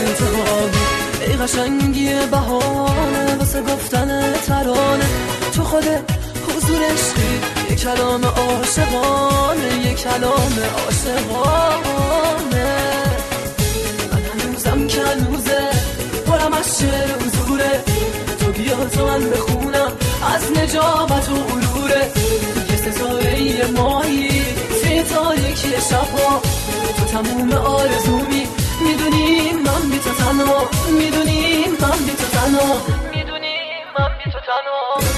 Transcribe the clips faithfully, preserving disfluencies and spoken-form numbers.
انتها بود. ای قشنگی بهانه واسه گفتن ترانه، تو خود حضور عشقی، یک کلام عاشقانه، یک کلام عاشقانه. من هنوزم که هنوزه پرم از شعر و زوره، تو بیا تو من بخونم از نجابت و غروره. یه ستاره ماهی توی تاریکی شبها، تو تموم آرزومی، میدونی من بی تو تنها، میدونی من بی تو تنها، میدونی من بی تو تنها.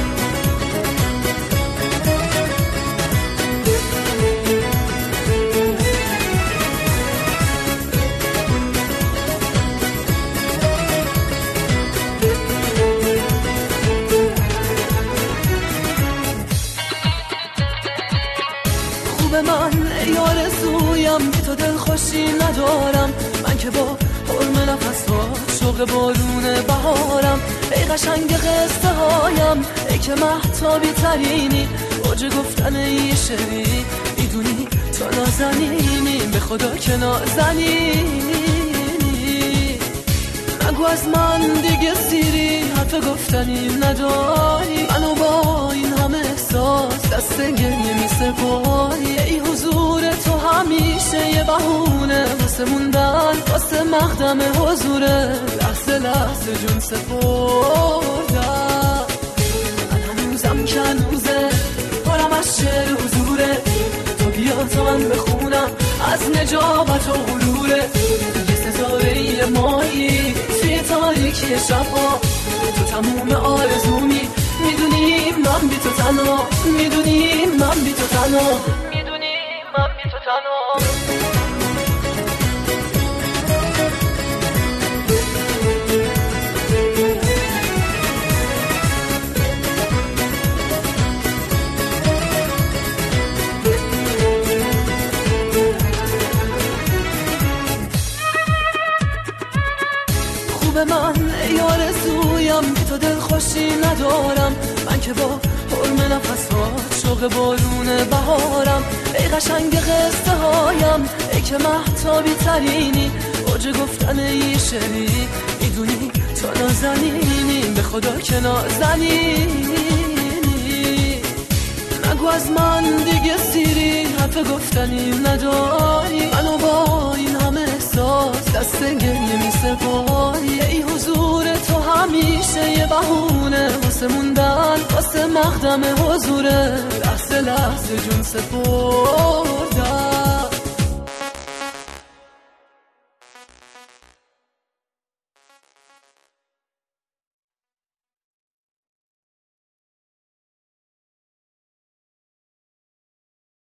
من ای آرزویم بی تو دل خوشی ندارم، من که با حرم نفس ها شوق بارون بهارم. ای قشنگ قصه هایم، ای که مهتابی ترینی، اوج گفتن یه شعری، میدونی تو نازنینی، به خدا که نازنینی. نگو از من دیگه سیری، حرف گفتنی نداری، منو با این همه احساس دست گریه می سپاری. ای حضور تو همیشه یه بهونه واسه موندن، واسه مقدم حضوره، لحظه لحظه جون سپردم. من هنوزم که هنوزه پرم از شعر حضوره، تو بیا تا من بخونم از نجابت و غروره. یه ستاره ماهی توی تاریکی شبها، تو تموم آرزومی، میدونی من بی تو تنها، میدونی من بی تو تنها، میدونی من بی تو تنها. خوب من ای آرزویم بی تو دل خوشی ندارم، من که با حرم نفس ها شوق بارون بهارم. ای قشنگ قصه هایم، ای که مهتابی ترینی، اوج گفتن یه شعری، میدونی تو نازنینی، به خدا که نازنینی. نگو از من دیگه سیری، حرف گفتنی نداری، منو با این همه احساس دست گریه می سپاری. ای حضور تو همیشه یه بهونه واسه موندن، واسه مقدم حضوره، لحظه لحظه جون سپردم.